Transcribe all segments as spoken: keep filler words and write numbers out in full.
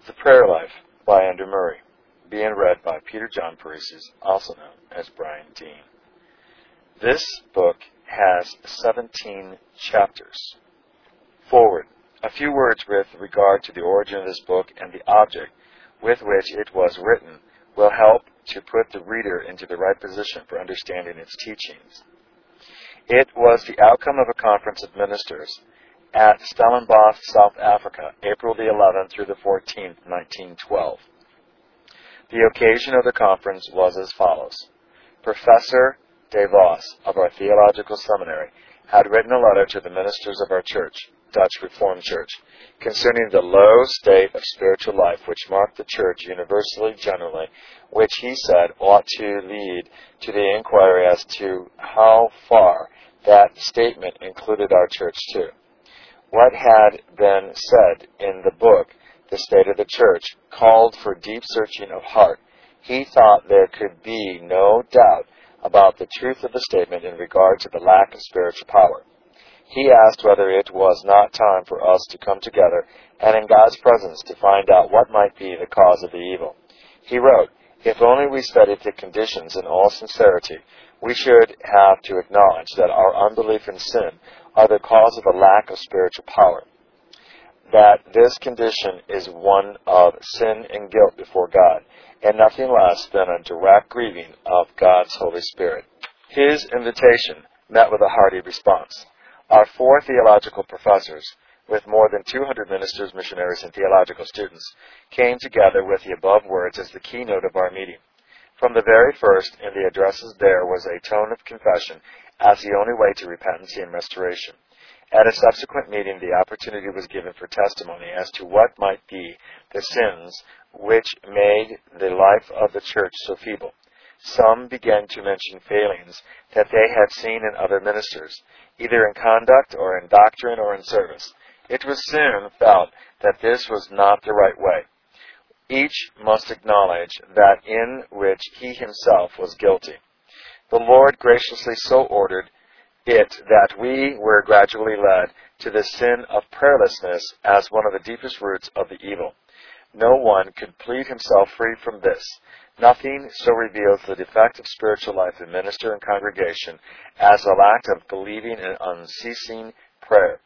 The Prayer Life by Andrew Murray, being read by Peter John Paresis, also known as Brian Dean. This book has seventeen chapters. Forward. A few words with regard to the origin of this book and the object with which it was written will help to put the reader into the right position for understanding its teachings. It was the outcome of a conference of ministers at Stellenbosch, South Africa, April the eleventh through the fourteenth, nineteen twelve. The occasion of the conference was as follows. Professor De Vos of our theological seminary had written a letter to the ministers of our church, Dutch Reformed Church, concerning the low state of spiritual life which marked the church universally generally, which he said ought to lead to the inquiry as to how far that statement included our church too. What had been said in the book, The State of the Church, called for deep searching of heart. He thought there could be no doubt about the truth of the statement in regard to the lack of spiritual power. He asked whether it was not time for us to come together and in God's presence to find out what might be the cause of the evil. He wrote, if only we studied the conditions in all sincerity, we should have to acknowledge that our unbelief and sin are the cause of a lack of spiritual power. That this condition is one of sin and guilt before God, and nothing less than a direct grieving of God's Holy Spirit. His invitation met with a hearty response. Our four theological professors, with more than two hundred ministers, missionaries, and theological students, came together with the above words as the keynote of our meeting. From the very first, in the addresses there was a tone of confession as the only way to repentance and restoration. At a subsequent meeting, the opportunity was given for testimony as to what might be the sins which made the life of the church so feeble. Some began to mention failings that they had seen in other ministers, either in conduct or in doctrine or in service. It was soon felt that this was not the right way. Each must acknowledge that in which he himself was guilty. The Lord graciously so ordered it that we were gradually led to the sin of prayerlessness as one of the deepest roots of the evil. No one could plead himself free from this. Nothing so reveals the defect of spiritual life in minister and congregation as the lack of believing and unceasing prayer.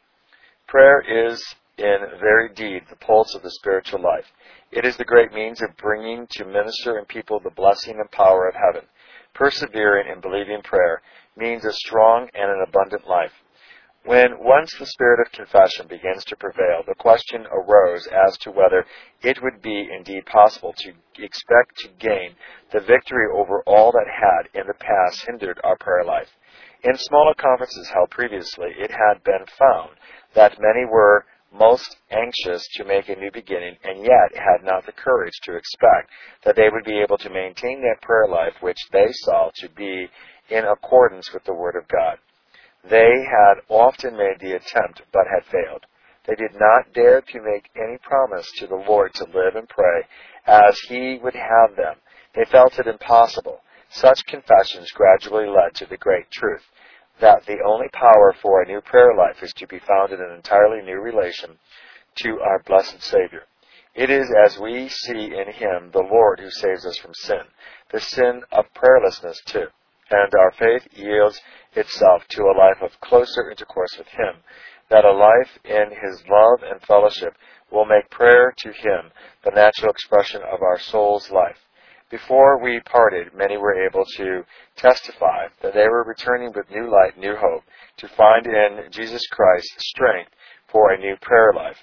Prayer is in very deed the pulse of the spiritual life. It is the great means of bringing to minister and people the blessing and power of heaven. Persevering in believing prayer means a strong and an abundant life. When once the spirit of confession begins to prevail, the question arose as to whether it would be indeed possible to expect to gain the victory over all that had in the past hindered our prayer life. In smaller conferences held previously, it had been found that many were most anxious to make a new beginning, and yet had not the courage to expect that they would be able to maintain that prayer life which they saw to be in accordance with the Word of God. They had often made the attempt, but had failed. They did not dare to make any promise to the Lord to live and pray as He would have them. They felt it impossible. Such confessions gradually led to the great truth that the only power for a new prayer life is to be found in an entirely new relation to our blessed Savior. It is as we see in Him the Lord who saves us from sin, the sin of prayerlessness too, and our faith yields itself to a life of closer intercourse with Him, that a life in His love and fellowship will make prayer to Him the natural expression of our soul's life. Before we parted, many were able to testify that they were returning with new light, new hope, to find in Jesus Christ strength for a new prayer life.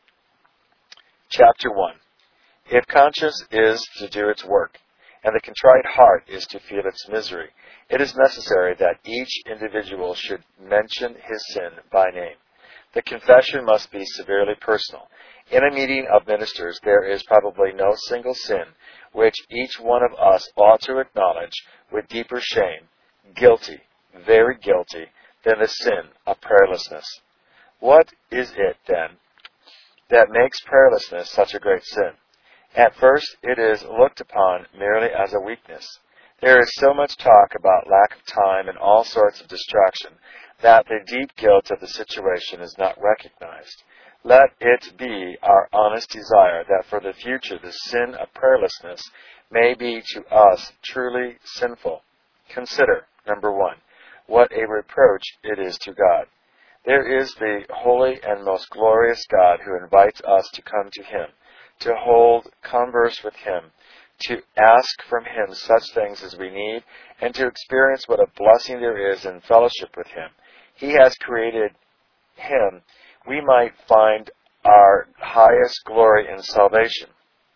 Chapter one. If conscience is to do its work, and the contrite heart is to feel its misery, it is necessary that each individual should mention his sin by name. The confession must be severely personal. In a meeting of ministers, there is probably no single sin which each one of us ought to acknowledge with deeper shame, guilty, very guilty, than the sin of prayerlessness. What is it, then, that makes prayerlessness such a great sin? At first, it is looked upon merely as a weakness. There is so much talk about lack of time and all sorts of distraction that the deep guilt of the situation is not recognized. Let it be our honest desire that for the future the sin of prayerlessness may be to us truly sinful. Consider, number one, what a reproach it is to God. There is the holy and most glorious God who invites us to come to Him, to hold converse with Him, to ask from Him such things as we need, and to experience what a blessing there is in fellowship with Him. He has created Him. We might find our highest glory in salvation.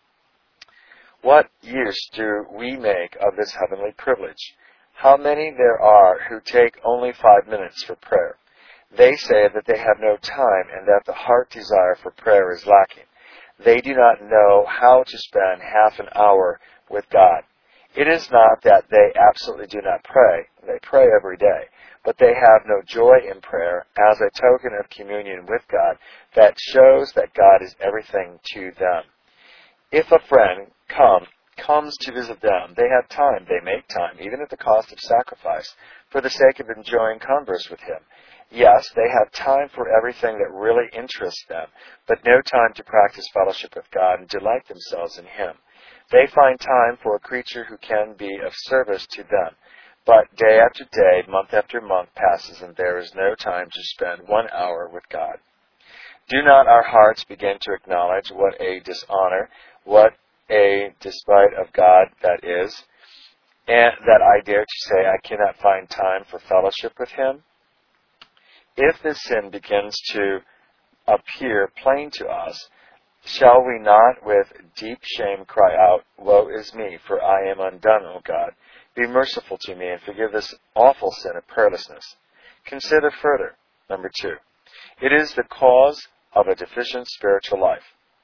What use do we make of this heavenly privilege? How many there are who take only five minutes for prayer. They say that they have no time and that the heart desire for prayer is lacking. They do not know how to spend half an hour with God. It is not that they absolutely do not pray. They pray every day. But they have no joy in prayer as a token of communion with God that shows that God is everything to them. If a friend come, comes to visit them, they have time, they make time, even at the cost of sacrifice, for the sake of enjoying converse with Him. Yes, they have time for everything that really interests them, but no time to practice fellowship with God and delight themselves in Him. They find time for a creature who can be of service to them. But day after day, month after month passes, and there is no time to spend one hour with God. Do not our hearts begin to acknowledge what a dishonor, what a despite of God that is, and that I dare to say I cannot find time for fellowship with Him? If this sin begins to appear plain to us, shall we not with deep shame cry out, Woe is me, for I am undone, O God. Be merciful to me and forgive this awful sin of prayerlessness. Consider further, number two, it is the cause of a deficient spiritual life.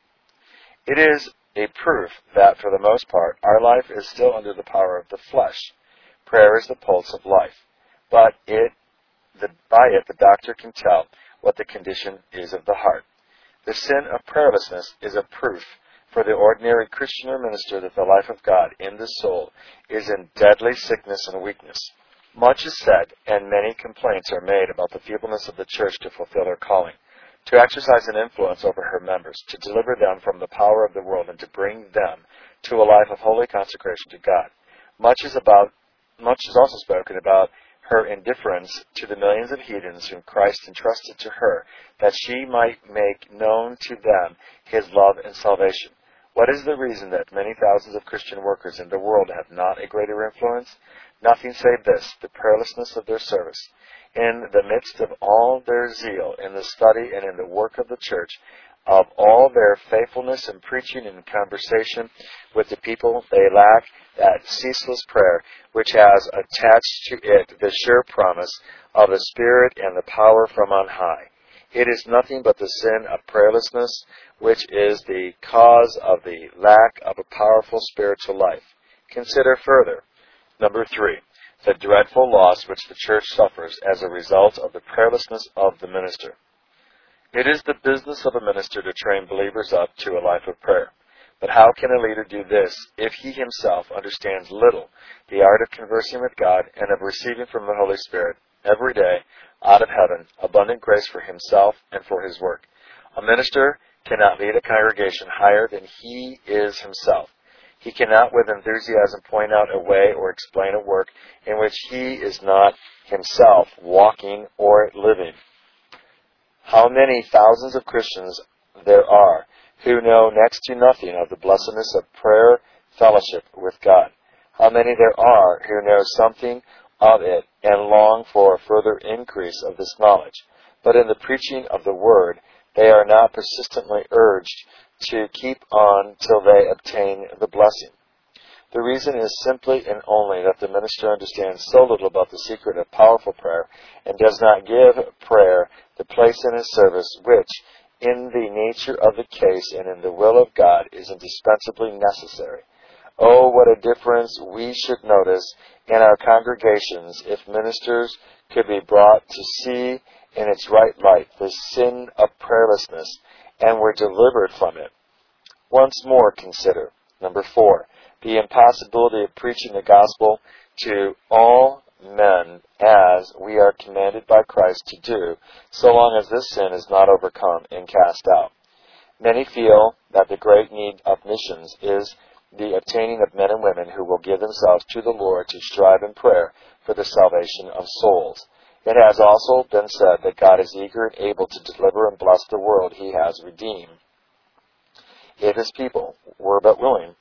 It is a proof that, for the most part, our life is still under the power of the flesh. Prayer is the pulse of life, but it, the, by it the doctor can tell what the condition is of the heart. The sin of prayerlessness is a proof for the ordinary Christian or minister that the life of God in the soul is in deadly sickness and weakness. Much is said, and many complaints are made about the feebleness of the church to fulfill her calling, to exercise an influence over her members, to deliver them from the power of the world, and to bring them to a life of holy consecration to God. Much is about, much is also spoken about her indifference to the millions of heathens whom Christ entrusted to her, that she might make known to them His love and salvation. What is the reason that many thousands of Christian workers in the world have not a greater influence? Nothing save this, the prayerlessness of their service. In the midst of all their zeal in the study and in the work of the church, of all their faithfulness in preaching and conversation with the people, they lack that ceaseless prayer which has attached to it the sure promise of the Spirit and the power from on high. It is nothing but the sin of prayerlessness which is the cause of the lack of a powerful spiritual life. Consider further, number three, the dreadful loss which the church suffers as a result of the prayerlessness of the minister. It is the business of a minister to train believers up to a life of prayer. But how can a leader do this if he himself understands little the art of conversing with God and of receiving from the Holy Spirit every day out of heaven abundant grace for himself and for his work? A minister cannot lead a congregation higher than he is himself. He cannot with enthusiasm point out a way or explain a work in which he is not himself walking or living. How many thousands of Christians there are who know next to nothing of the blessedness of prayer fellowship with God. How many there are who know something of it and long for a further increase of this knowledge. But in the preaching of the Word, they are not persistently urged to keep on till they obtain the blessing. The reason is simply and only that the minister understands so little about the secret of powerful prayer and does not give prayer the place in his service which, in the nature of the case and in the will of God, is indispensably necessary. Oh, what a difference we should notice in our congregations if ministers could be brought to see in its right light the sin of prayerlessness and were delivered from it. Once more consider, number four, the impossibility of preaching the gospel to all men as we are commanded by Christ to do, so long as this sin is not overcome and cast out. Many feel that the great need of missions is the obtaining of men and women who will give themselves to the Lord to strive in prayer for the salvation of souls. It has also been said that God is eager and able to deliver and bless the world he has redeemed, if his people were but willing,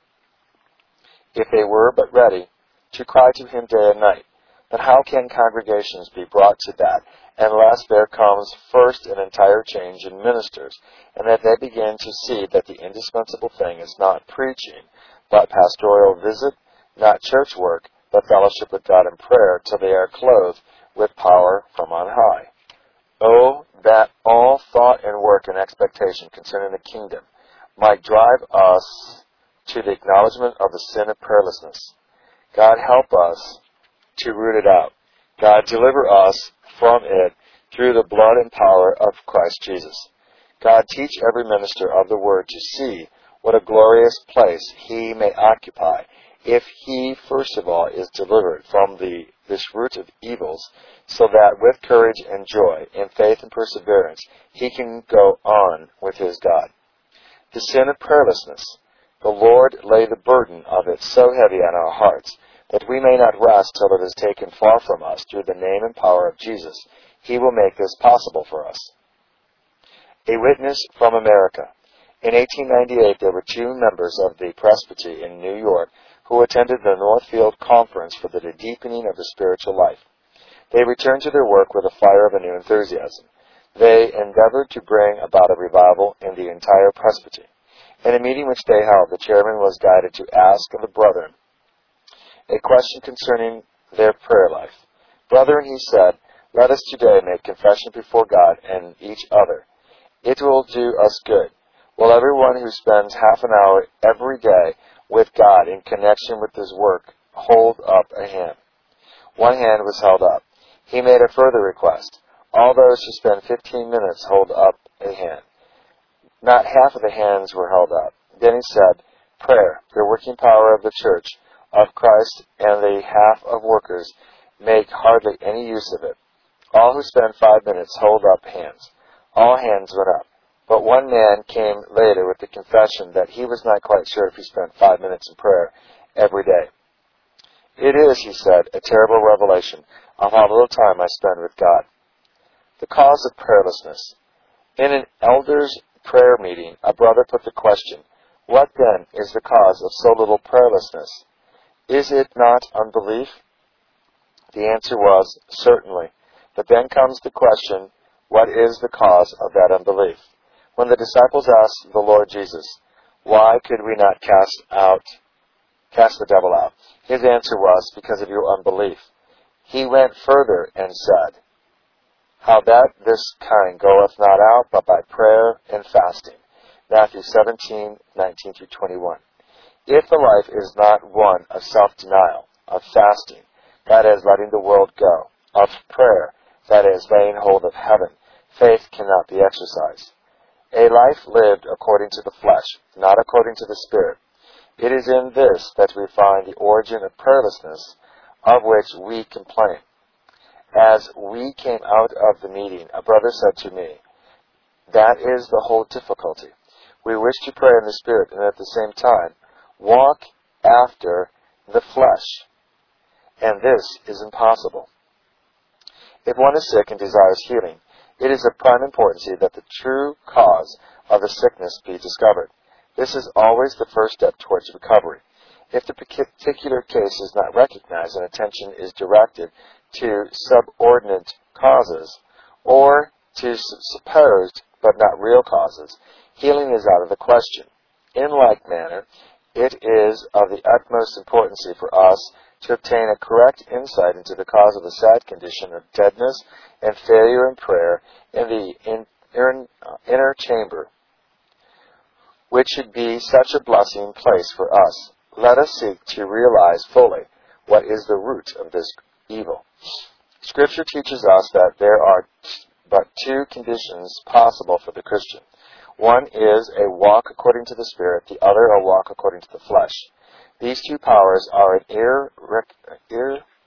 if they were but ready, to cry to him day and night. But how can congregations be brought to that unless there comes first an entire change in ministers, and that they begin to see that the indispensable thing is not preaching, but pastoral visit, not church work, but fellowship with God in prayer, till they are clothed with power from on high. Oh, that all thought and work and expectation concerning the kingdom might drive us to the acknowledgement of the sin of prayerlessness. God help us to root it out. God deliver us from it through the blood and power of Christ Jesus. God teach every minister of the word to see what a glorious place he may occupy if he first of all is delivered from the this root of evils, so that with courage and joy, in faith and perseverance, he can go on with his God. The sin of prayerlessness. The Lord lay the burden of it so heavy on our hearts that we may not rest till it is taken far from us through the name and power of Jesus. He will make this possible for us. A witness from America. In eighteen ninety-eight, there were two members of the Presbytery in New York who attended the Northfield Conference for the deepening of the spiritual life. They returned to their work with a fire of a new enthusiasm. They endeavored to bring about a revival in the entire Presbytery. In a meeting which they held, the chairman was guided to ask of the brethren a question concerning their prayer life. Brethren, he said, let us today make confession before God and each other. It will do us good. Will everyone who spends half an hour every day with God in connection with his work hold up a hand? One hand was held up. He made a further request. All those who spend fifteen minutes hold up a hand. Not half of the hands were held up. Then he said, prayer, the working power of the church of Christ, and the half of workers make hardly any use of it. All who spend five minutes hold up hands. All hands went up. But one man came later with the confession that he was not quite sure if he spent five minutes in prayer every day. It is, he said, a terrible revelation of how little time I spend with God. The cause of prayerlessness. In an elders' prayer meeting, a brother put the question, what then is the cause of so little prayerlessness? Is it not unbelief? The answer was, certainly. But then comes the question, what is the cause of that unbelief? When the disciples asked the Lord Jesus, why could we not cast out, cast the devil out? His answer was, because of your unbelief. He went further and said, how that this kind goeth not out but by prayer and fasting. Matthew seventeen, nineteen through twenty-one. If the life is not one of self-denial, of fasting, that is, letting the world go, of prayer, that is, laying hold of heaven, faith cannot be exercised. A life lived according to the flesh, not according to the Spirit. It is in this that we find the origin of prayerlessness, of which we complain. As we came out of the meeting, a brother said to me, that is the whole difficulty. We wish to pray in the Spirit and at the same time walk after the flesh, and this is impossible. If one is sick and desires healing, it is of prime importance that the true cause of the sickness be discovered. This is always the first step towards recovery. If the particular case is not recognized and attention is directed to subordinate causes or to supposed but not real causes, healing is out of the question. In like manner, it is of the utmost importance for us to obtain a correct insight into the cause of the sad condition of deadness and failure in prayer in the in, in, uh, inner chamber, which should be such a blessing place for us. Let us seek to realize fully what is the root of this evil. Scripture teaches us that there are but two conditions possible for the Christian. One is a walk according to the Spirit, the other a walk according to the flesh. These two powers are in irre-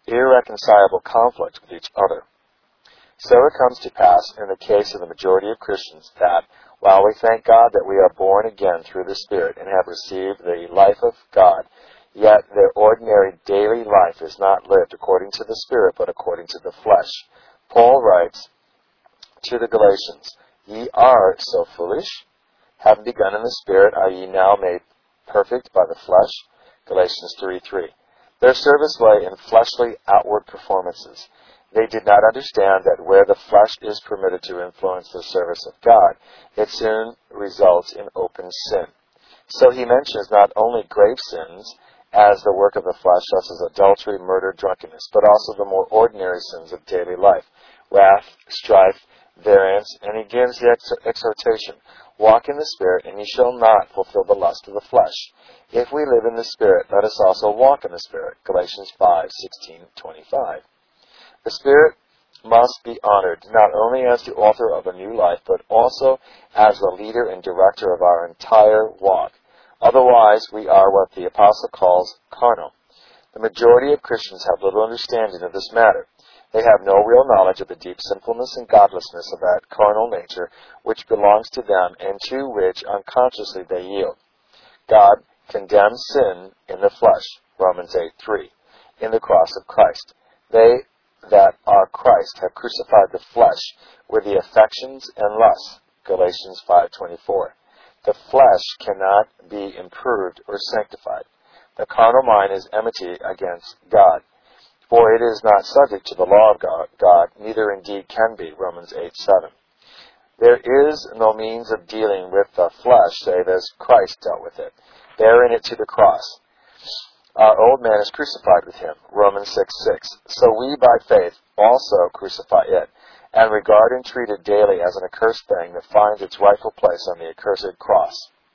irreconcilable conflict with each other. So it comes to pass in the case of the majority of Christians that, while we thank God that we are born again through the Spirit and have received the life of God, yet their ordinary daily life is not lived according to the Spirit, but according to the flesh. Paul writes to the Galatians, "Ye are so foolish? Having begun in the Spirit, are ye now made perfect by the flesh?" Galatians three three. Their service lay in fleshly outward performances. They did not understand that where the flesh is permitted to influence the service of God, it soon results in open sin. So he mentions not only grave sins as the work of the flesh, such as adultery, murder, drunkenness, but also the more ordinary sins of daily life, wrath, strife, variance, and he gives the ex- exhortation, "Walk in the Spirit, and ye shall not fulfill the lust of the flesh. If we live in the Spirit, let us also walk in the Spirit." Galatians five sixteen twenty-five. The Spirit must be honored not only as the author of a new life, but also as the leader and director of our entire walk. Otherwise, we are what the Apostle calls carnal. The majority of Christians have little understanding of this matter. They have no real knowledge of the deep sinfulness and godlessness of that carnal nature which belongs to them and to which unconsciously they yield. God condemns sin in the flesh, Romans eight three, in the cross of Christ. They that are Christ have crucified the flesh with the affections and lusts, Galatians five twenty-four. The flesh cannot be improved or sanctified. The carnal mind is enmity against God, for it is not subject to the law of God, God, neither indeed can be, Romans eight seven. There is no means of dealing with the flesh save as Christ dealt with it, bearing it to the cross. Our old man is crucified with him, Romans six six. So we by faith also crucify it, and regard and treat it daily as an accursed thing that finds its rightful place on the accursed cross.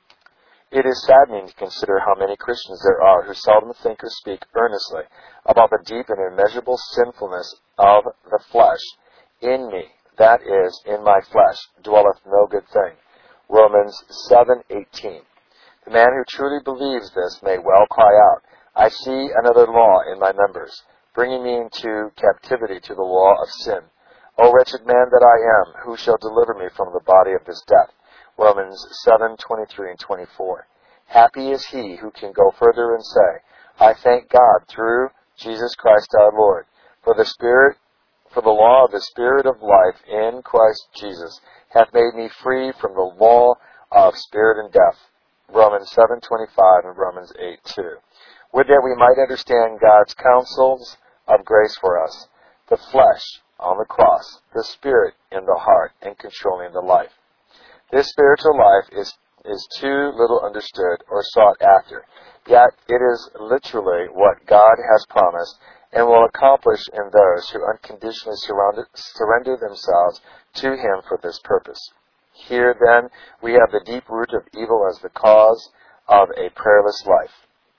It is saddening to consider how many Christians there are who seldom think or speak earnestly about the deep and immeasurable sinfulness of the flesh. In me, that is, in my flesh, dwelleth no good thing, Romans seven eighteen. The man who truly believes this may well cry out, "I see another law in my members, bringing me into captivity to the law of sin. O wretched man that I am, who shall deliver me from the body of this death?" Romans seven twenty-three and twenty-four. Happy is he who can go further and say, "I thank God through Jesus Christ our Lord, for the Spirit, for the law of the Spirit of life in Christ Jesus hath made me free from the law of spirit and death." Romans seven twenty-five and Romans eight two. Would that we might understand God's counsels of grace for us, the flesh on the cross, the Spirit in the heart, and controlling the life. This spiritual life is, is too little understood or sought after, yet it is literally what God has promised and will accomplish in those who unconditionally surrender themselves to Him for this purpose. Here, then, we have the deep root of evil as the cause of a prayerless life.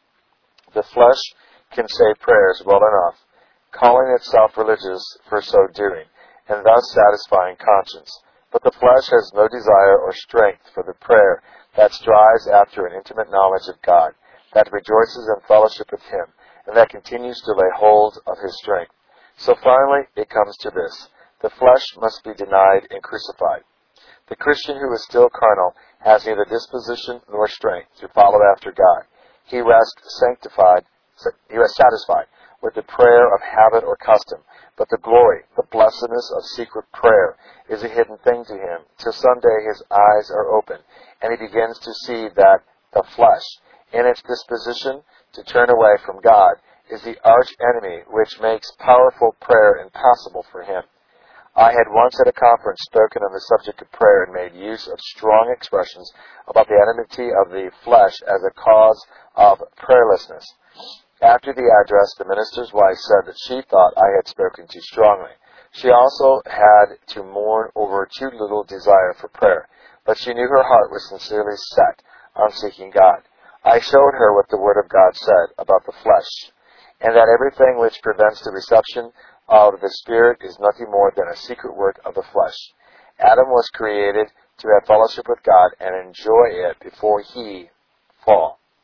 The flesh can say prayers well enough, calling itself religious for so doing, and thus satisfying conscience. But the flesh has no desire or strength for the prayer that strives after an intimate knowledge of God, that rejoices in fellowship with Him, and that continues to lay hold of His strength. So finally, it comes to this. The flesh must be denied and crucified. The Christian who is still carnal has neither disposition nor strength to follow after God. He rests sanctified, he rests satisfied with the prayer of habit or custom, but the glory, the blessedness of secret prayer is a hidden thing to him, till someday his eyes are open, and he begins to see that the flesh, in its disposition to turn away from God, is the arch enemy which makes powerful prayer impossible for him. I had once at a conference spoken on the subject of prayer and made use of strong expressions about the enmity of the flesh as a cause of prayerlessness. After the address, the minister's wife said that she thought I had spoken too strongly. She also had to mourn over too little desire for prayer, but she knew her heart was sincerely set on seeking God. I showed her what the Word of God said about the flesh, and that everything which prevents the reception of the Spirit is nothing more than a secret work of the flesh. Adam was created to have fellowship with God and enjoy it before he fall.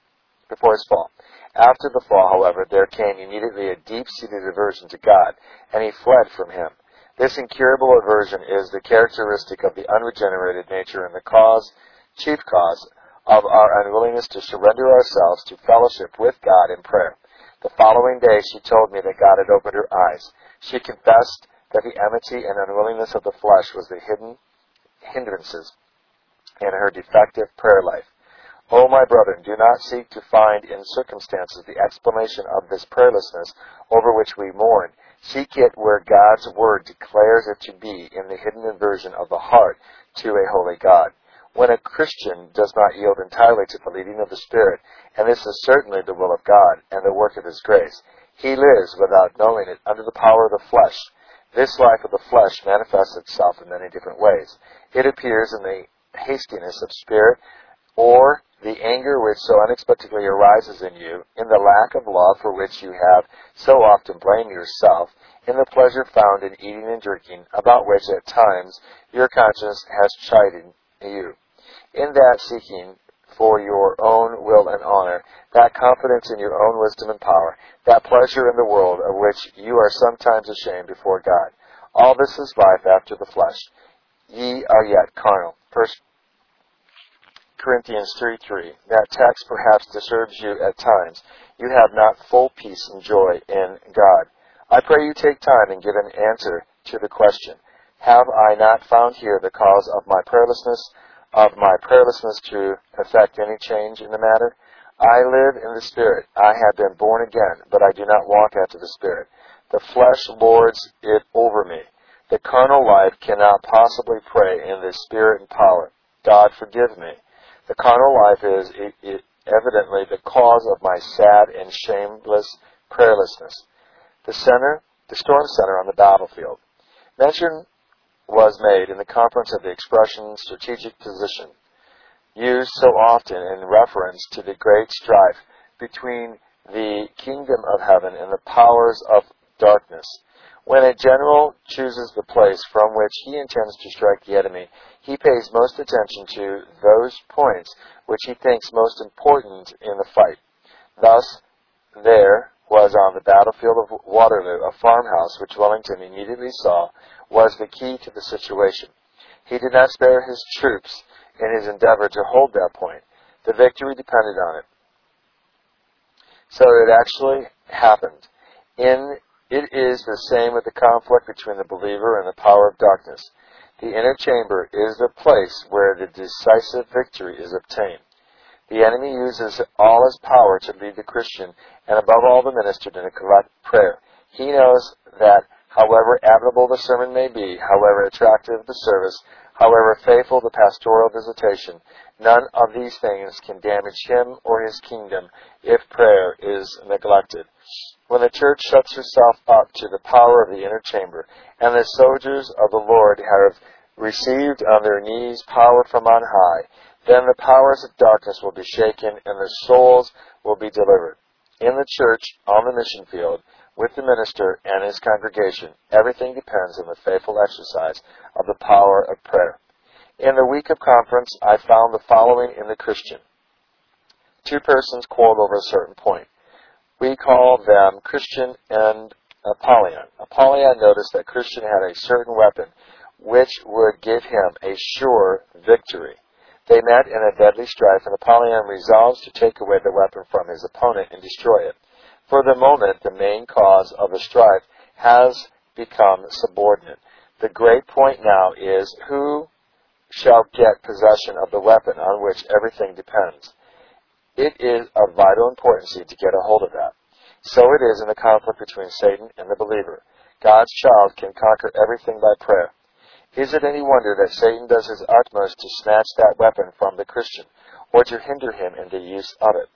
before his fall. After the fall, however, there came immediately a deep-seated aversion to God, and he fled from him. This incurable aversion is the characteristic of the unregenerated nature and the cause, chief cause, of our unwillingness to surrender ourselves to fellowship with God in prayer. The following day she told me that God had opened her eyes. She confessed that the enmity and unwillingness of the flesh was the hidden hindrances in her defective prayer life. O my brethren, do not seek to find in circumstances the explanation of this prayerlessness over which we mourn. Seek it where God's word declares it to be, in the hidden aversion of the heart to a holy God. When a Christian does not yield entirely to the leading of the Spirit, and this is certainly the will of God and the work of His grace, he lives without knowing it under the power of the flesh. This life of the flesh manifests itself in many different ways. It appears in the hastiness of spirit, or the anger which so unexpectedly arises in you, in the lack of love for which you have so often blamed yourself, in the pleasure found in eating and drinking, about which at times your conscience has chided you, in that seeking for your own will and honor, that confidence in your own wisdom and power, that pleasure in the world of which you are sometimes ashamed before God. All this is life after the flesh. Ye are yet carnal. First Corinthians three three. That text perhaps disturbs you at times. You have not full peace and joy in God. I pray you take time and give an answer to the question, have I not found here the cause of my prayerlessness, of my prayerlessness to effect any change in the matter? I live in the Spirit. I have been born again, but I do not walk after the Spirit. The flesh lords it over me. The carnal life cannot possibly pray in the Spirit and power. God forgive me. The carnal life is it, it, evidently the cause of my sad and shameless prayerlessness. The center, the storm center on the battlefield. Mention was made in the conference of the expression strategic position, used so often in reference to the great strife between the kingdom of heaven and the powers of darkness. When a general chooses the place from which he intends to strike the enemy, he pays most attention to those points which he thinks most important in the fight. Thus, there was on the battlefield of Waterloo a farmhouse which Wellington immediately saw was the key to the situation. He did not spare his troops in his endeavor to hold that point. The victory depended on it. So it actually happened. In It is the same with the conflict between the believer and the power of darkness. The inner chamber is the place where the decisive victory is obtained. The enemy uses all his power to lead the Christian, and above all the minister, to neglect prayer. He knows that however admirable the sermon may be, however attractive the service, however faithful the pastoral visitation, none of these things can damage him or his kingdom if prayer is neglected. When the church shuts herself up to the power of the inner chamber, and the soldiers of the Lord have received on their knees power from on high, then the powers of darkness will be shaken, and their souls will be delivered. In the church, on the mission field, with the minister and his congregation, everything depends on the faithful exercise of the power of prayer. In the week of conference, I found the following in the Christian. Two persons quarreled over a certain point. We call them Christian and Apollyon. Apollyon noticed that Christian had a certain weapon which would give him a sure victory. They met in a deadly strife, and Apollyon resolves to take away the weapon from his opponent and destroy it. For the moment, the main cause of the strife has become subordinate. The great point now is who shall get possession of the weapon on which everything depends. It is of vital importance to get a hold of that. So it is in the conflict between Satan and the believer. God's child can conquer everything by prayer. Is it any wonder that Satan does his utmost to snatch that weapon from the Christian, or to hinder him in the use of it?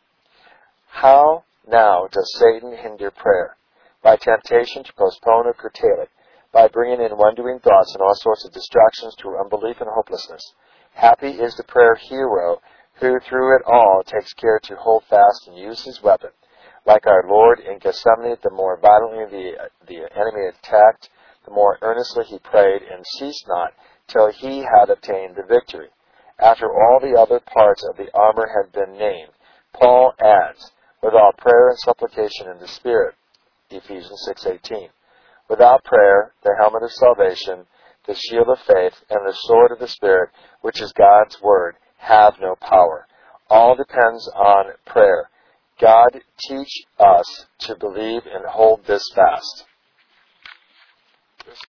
How now does Satan hinder prayer? By temptation to postpone or curtail it, by bringing in wandering thoughts and all sorts of distractions to unbelief and hopelessness. Happy is the prayer hero who through it all takes care to hold fast and use his weapon. Like our Lord in Gethsemane, the more violently the, the enemy attacked, the more earnestly he prayed and ceased not till he had obtained the victory. After all the other parts of the armor had been named, Paul adds, with all prayer and supplication in the Spirit, Ephesians six eighteen. Without prayer, the helmet of salvation, the shield of faith, and the sword of the Spirit, which is God's Word, have no power. All depends on prayer. God, teach us to believe and hold this fast.